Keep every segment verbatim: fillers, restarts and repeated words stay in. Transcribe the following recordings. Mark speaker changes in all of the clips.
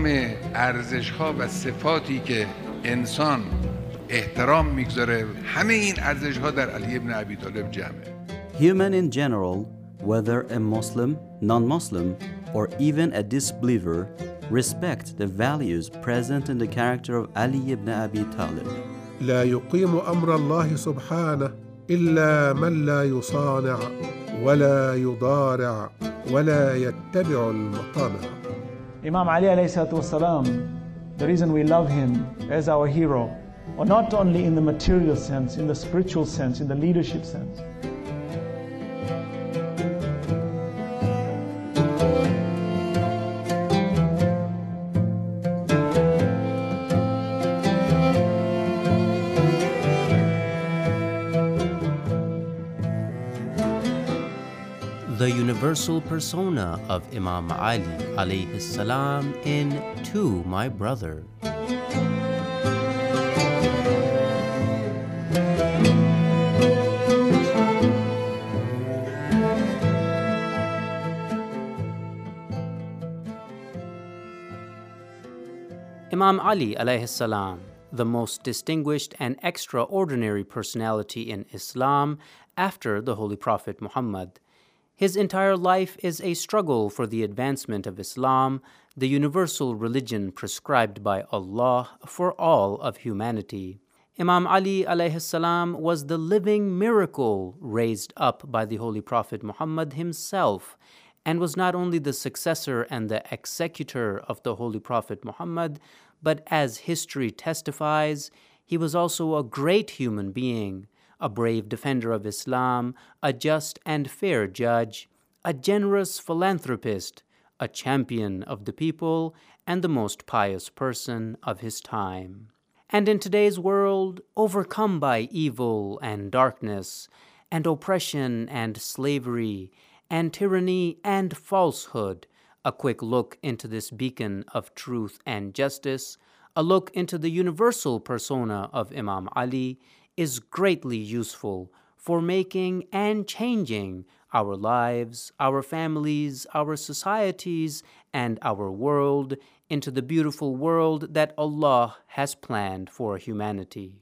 Speaker 1: ارزش ها و صفاتی که انسان احترام میگذاره، همه این ارزش ها در علی ابن ابی طالب جمعه.
Speaker 2: Human in general, whether a Muslim, non-Muslim, or even a disbeliever, respect the values present in the character of Ali ibn Abi Talib.
Speaker 3: لا يقيم أمر الله سبحانه إلا من لا يصانع ولا يضارع ولا يتبع المطامع.
Speaker 4: Imam Ali alayhi salatu wasalam, the reason we love him as our hero, or not only in the material sense, in the spiritual sense, in the leadership sense.
Speaker 2: The universal persona of Imam Ali alayhi salam in To My Brother. Imam Ali alayhi salam, the most distinguished and extraordinary personality in Islam after the Holy Prophet Muhammad. His entire life is a struggle for the advancement of Islam, the universal religion prescribed by Allah for all of humanity. Imam Ali alayhi salam was the living miracle raised up by the Holy Prophet Muhammad himself, and was not only the successor and the executor of the Holy Prophet Muhammad, but as history testifies, he was also a great human being, a brave defender of Islam, a just and fair judge, a generous philanthropist, a champion of the people, and the most pious person of his time. And in today's world, overcome by evil and darkness, and oppression and slavery, and tyranny and falsehood, a quick look into this beacon of truth and justice, a look into the universal persona of Imam Ali, is greatly useful for making and changing our lives, our families, our societies, and our world into the beautiful world that Allah has planned for humanity.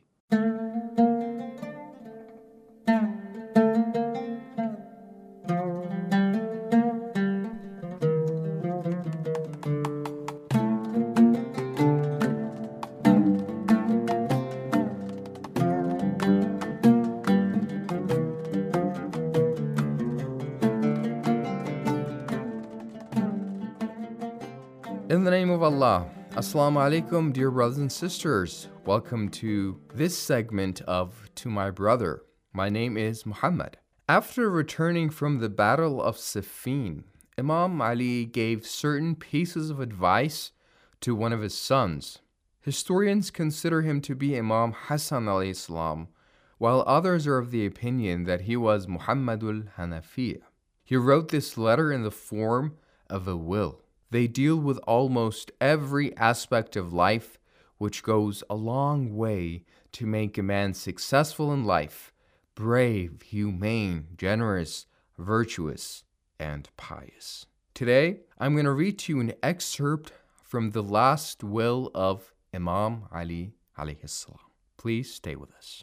Speaker 5: In the name of Allah, Assalamu alaikum, dear brothers and sisters. Welcome to this segment of To My Brother. My name is Muhammad. After returning from the Battle of Siffin, Imam Ali gave certain pieces of advice to one of his sons. Historians consider him to be Imam Hassan alayhi salam, while others are of the opinion that he was Muhammadul Hanafiya. He wrote this letter in the form of a will. They deal with almost every aspect of life, which goes a long way to make a man successful in life, brave, humane, generous, virtuous, and pious. Today, I'm going to read to you an excerpt from the last will of Imam Ali alayhi salam. Please stay with us.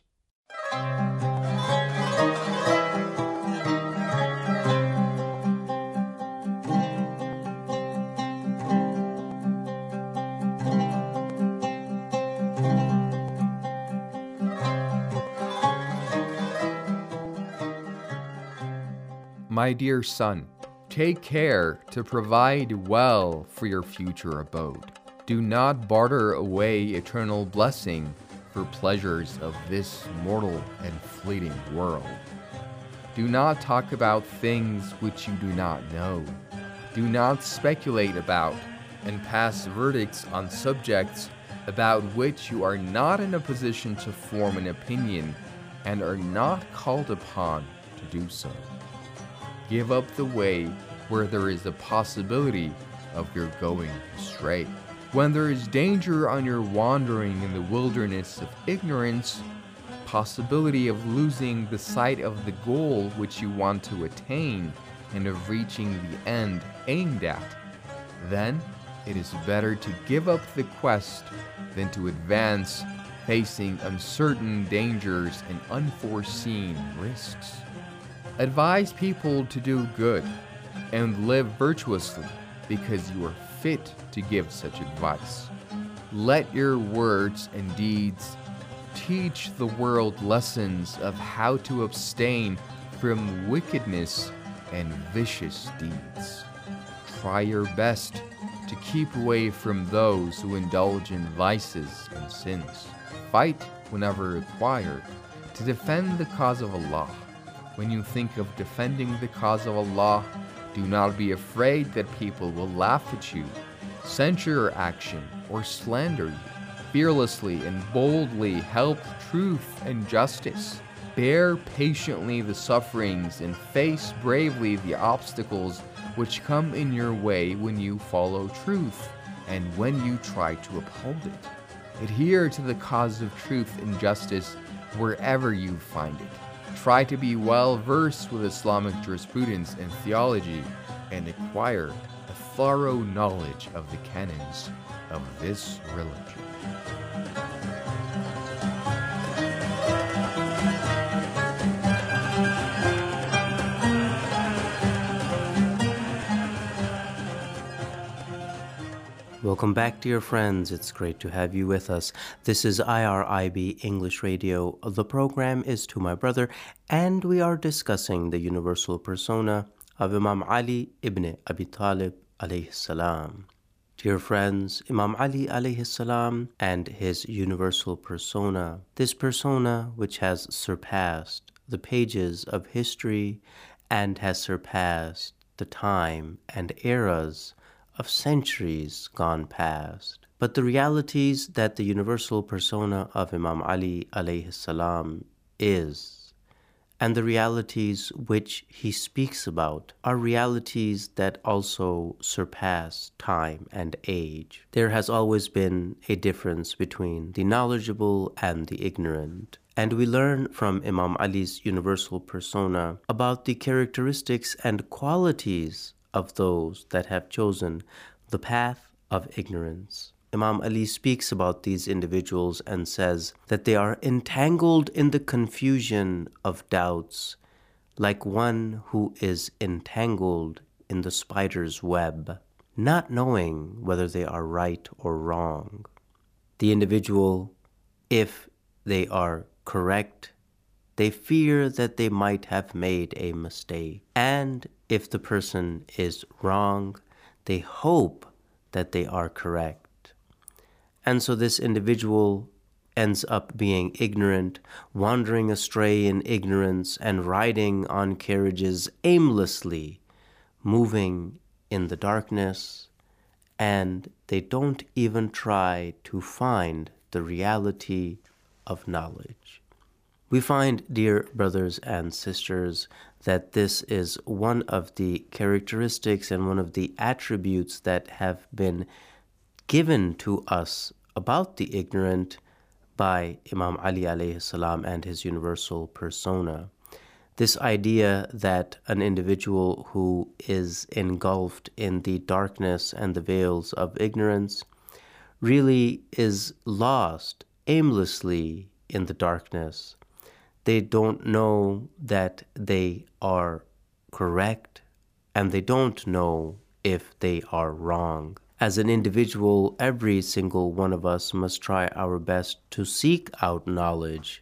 Speaker 5: My dear son, take care to provide well for your future abode. Do not barter away eternal blessing for pleasures of this mortal and fleeting world. Do not talk about things which you do not know. Do not speculate about and pass verdicts on subjects about which you are not in a position to form an opinion and are not called upon to do so. Give up the way where there is a possibility of your going astray. When there is danger on your wandering in the wilderness of ignorance, possibility of losing the sight of the goal which you want to attain and of reaching the end aimed at, then it is better to give up the quest than to advance, facing uncertain dangers and unforeseen risks. Advise people to do good and live virtuously because you are fit to give such advice. Let your words and deeds teach the world lessons of how to abstain from wickedness and vicious deeds. Try your best to keep away from those who indulge in vices and sins. Fight whenever required to defend the cause of Allah. When you think of defending the cause of Allah, do not be afraid that people will laugh at you, censure your action, or slander you. Fearlessly and boldly help truth and justice. Bear patiently the sufferings and face bravely the obstacles which come in your way when you follow truth and when you try to uphold it. Adhere to the cause of truth and justice wherever you find it. Try to be well versed with Islamic jurisprudence and theology and acquire a thorough knowledge of the canons of this religion.
Speaker 2: Welcome back, dear friends. It's great to have you with us. This is I R I B English Radio. The program is To My Brother, and we are discussing the universal persona of Imam Ali ibn Abi Talib alayhi salam. Dear friends, Imam Ali alayhi salam and his universal persona, this persona which has surpassed the pages of history and has surpassed the time and eras of centuries gone past. But the realities that the universal persona of Imam Ali alayhi salam is, and the realities which he speaks about, are realities that also surpass time and age. There has always been a difference between the knowledgeable and the ignorant. And we learn from Imam Ali's universal persona about the characteristics and qualities of those that have chosen the path of ignorance. Imam Ali speaks about these individuals and says that they are entangled in the confusion of doubts, like one who is entangled in the spider's web, not knowing whether they are right or wrong. The individual, if they are correct, they fear that they might have made a mistake. And if the person is wrong, they hope that they are correct. And so this individual ends up being ignorant, wandering astray in ignorance, and riding on carriages aimlessly, moving in the darkness, and they don't even try to find the reality of knowledge. We find, dear brothers and sisters, that this is one of the characteristics and one of the attributes that have been given to us about the ignorant by Imam Ali alayhi salam and his universal persona. This idea that an individual who is engulfed in the darkness and the veils of ignorance really is lost aimlessly in the darkness. They don't know that they are correct, and they don't know if they are wrong. As an individual, every single one of us must try our best to seek out knowledge,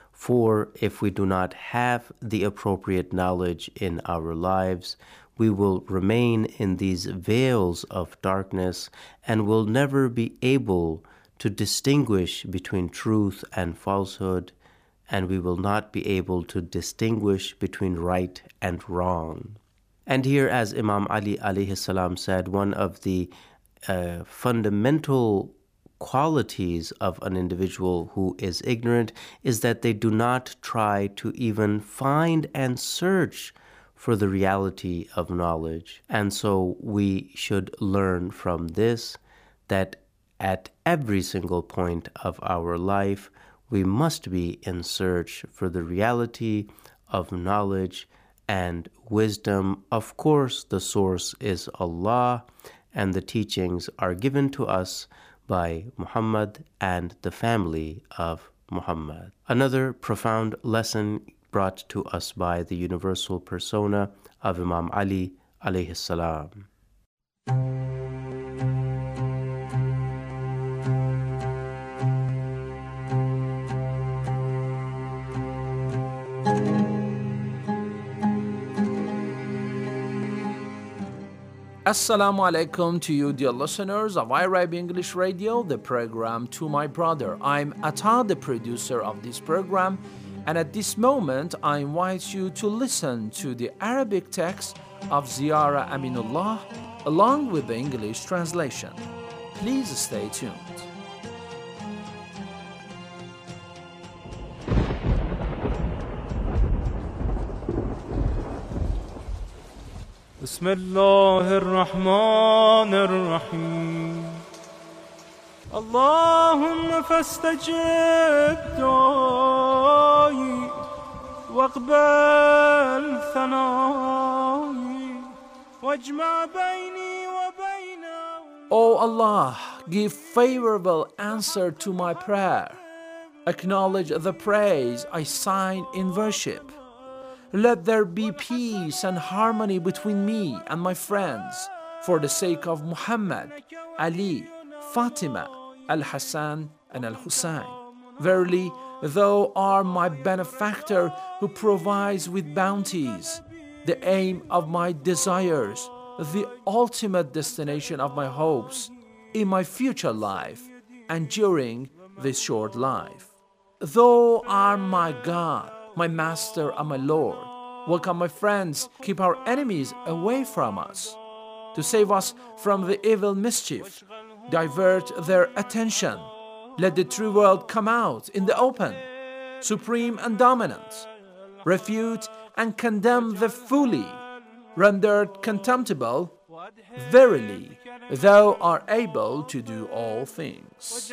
Speaker 2: for if we do not have the appropriate knowledge in our lives, we will remain in these veils of darkness and will never be able to distinguish between truth and falsehood, and we will not be able to distinguish between right and wrong. And here, as Imam Ali alayhi salam said, one of the uh, fundamental qualities of an individual who is ignorant is that they do not try to even find and search for the reality of knowledge. And so we should learn from this that at every single point of our life, we must be in search for the reality of knowledge and wisdom. Of course, the source is Allah, and the teachings are given to us by Muhammad and the family of Muhammad. Another profound lesson brought to us by the universal persona of Imam Ali alayhi salam.
Speaker 6: Assalamu alaikum to you, dear listeners of iRib English Radio, the program To My Brother. I'm Atta, the producer of this program, and at this moment I invite you to listen to the Arabic text of Ziyara Aminullah along with the English translation. Please stay tuned.
Speaker 7: بسم الله الرحمن الرحيم اللهم فاستجب دعائي واقبل ثنائي واجمع بيني وبينه.
Speaker 6: O Allah, give favorable answer to my prayer. Acknowledge the praise I sign in worship. Let there be peace and harmony between me and my friends for the sake of Muhammad, Ali, Fatima, Al-Hassan, and Al-Hussein. Verily, thou art my benefactor who provides with bounties, the aim of my desires, the ultimate destination of my hopes in my future life and during this short life. Thou art my God, my Master and my Lord. Welcome, my friends, keep our enemies away from us. To save us from the evil mischief, divert their attention. Let the true world come out in the open, supreme and dominant. Refute and condemn the fully, rendered contemptible. Verily, thou art able to do all things.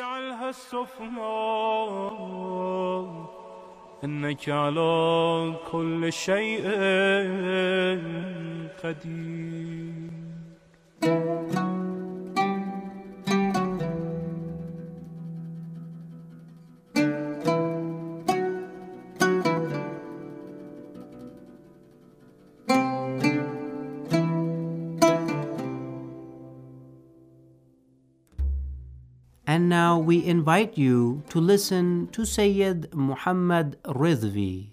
Speaker 7: إنك على كل شيء قدير.
Speaker 2: And now we invite you to listen to Sayyid Muhammad Ridvi.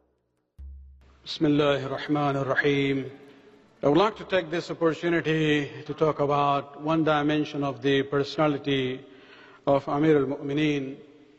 Speaker 8: Bismillahir Rahmanir Rahim. I would like to take this opportunity to talk about one dimension of the personality of Amir al-Mu'mineen,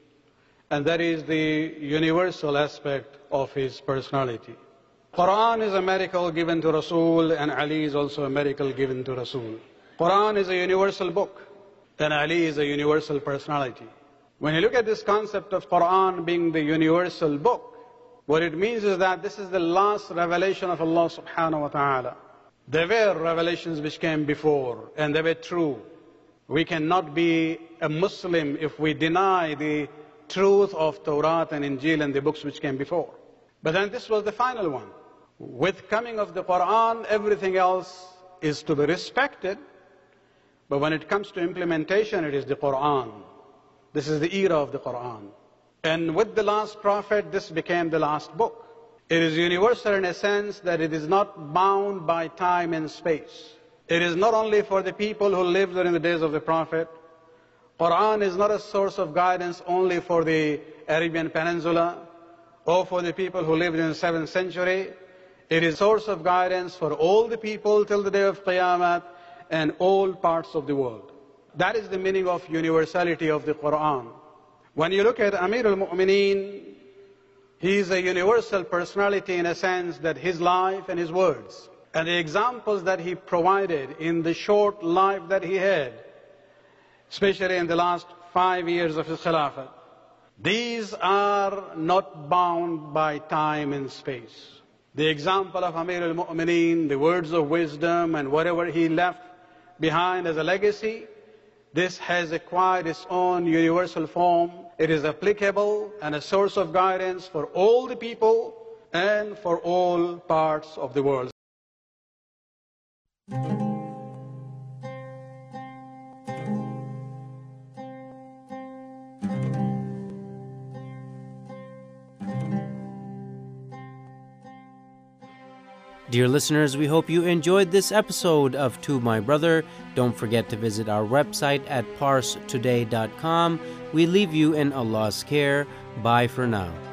Speaker 8: and that is the universal aspect of his personality. Quran is a miracle given to Rasul, and Ali is also a miracle given to Rasul. Quran is a universal book, and Ali is a universal personality. When you look at this concept of Quran being the universal book, what it means is that this is the last revelation of Allah subhanahu wa ta'ala. There were revelations which came before, and they were true. We cannot be a Muslim if we deny the truth of Torah and Injil and the books which came before. But then this was the final one. With coming of the Quran, everything else is to be respected. But when it comes to implementation, it is the Quran. This is the era of the Quran. And with the last prophet, this became the last book. It is universal in a sense that it is not bound by time and space. It is not only for the people who lived during the days of the prophet. Quran is not a source of guidance only for the Arabian Peninsula or for the people who lived in the seventh century. It is a source of guidance for all the people till the day of Qiyamah and all parts of the world. That is the meaning of universality of the Quran. When you look at Amir al-Mu'mineen, he is a universal personality in a sense that his life and his words and the examples that he provided in the short life that he had, especially in the last five years of his Khilafah, these are not bound by time and space. The example of Amir al-Mu'mineen, the words of wisdom and whatever he left behind as a legacy, this has acquired its own universal form. It is applicable and a source of guidance for all the people and for all parts of the world.
Speaker 2: Dear listeners, we hope you enjoyed this episode of To My Brother. Don't forget to visit our website at parse today dot com. We leave you in Allah's care. Bye for now.